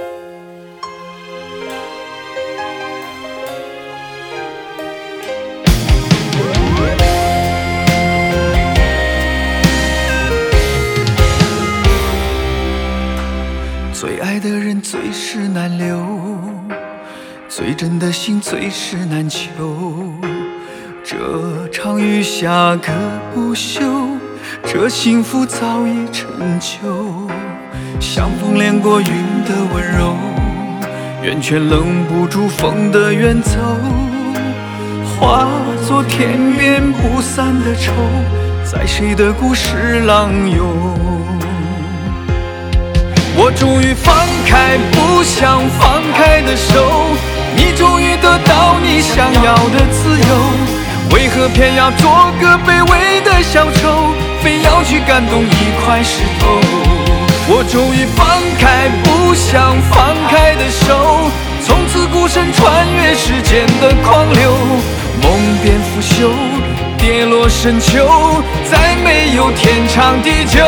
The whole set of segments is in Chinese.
最爱的人最是难留，最真的心最是难求。这场雨下个不休，这幸福早已成就。像风掠过云的温柔，圆圈冷不住风的远走，化作天边不散的愁，在谁的故事浪游。我终于放开不想放开的手，你终于得到你想要的自由，为何偏要做个卑微的小丑，非要去感动一块石头。我终于放开不想放开的手，从此孤身穿越时间的狂流，梦变腐朽，跌落深秋，再没有天长地久。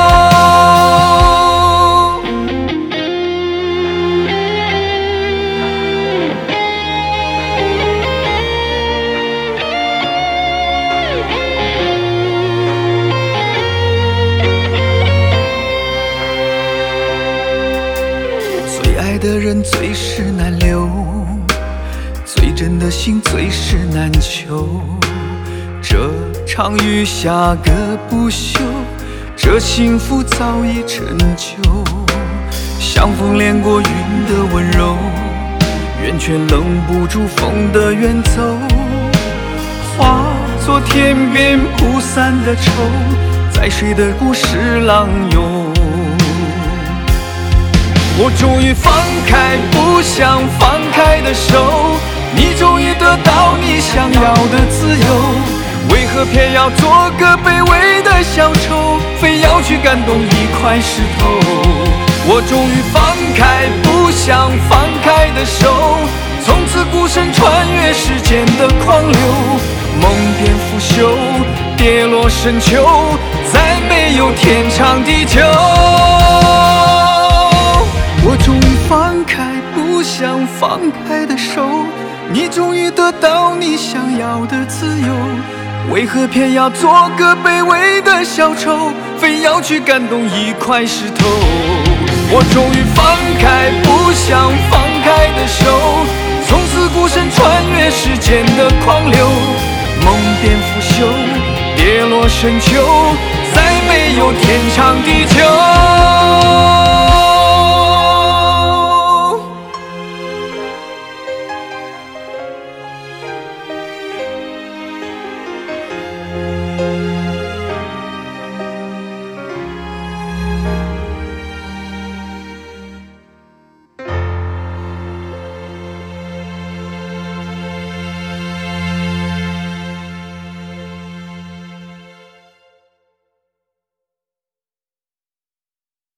的人最是难留，最真的心最是难求。这场雨下个不休，这幸福早已成就。像风掠过云的温柔，圆圈冷不住风的远走，化作天边不散的愁，在谁的故事浪游。我终于放开不想放开的手，你终于得到你想要的自由，为何偏要做个卑微的小丑，非要去感动一块石头。我终于放开不想放开的手，从此孤身穿越时间的狂流，梦变腐朽，跌落深秋，再没有天长地久。我终于放开不想放开的手，你终于得到你想要的自由，为何偏要做个卑微的小丑，非要去感动一块石头。我终于放开不想放开的手，从此孤身穿越时间的狂流，梦变腐朽，跌落深秋，再没有天长地久。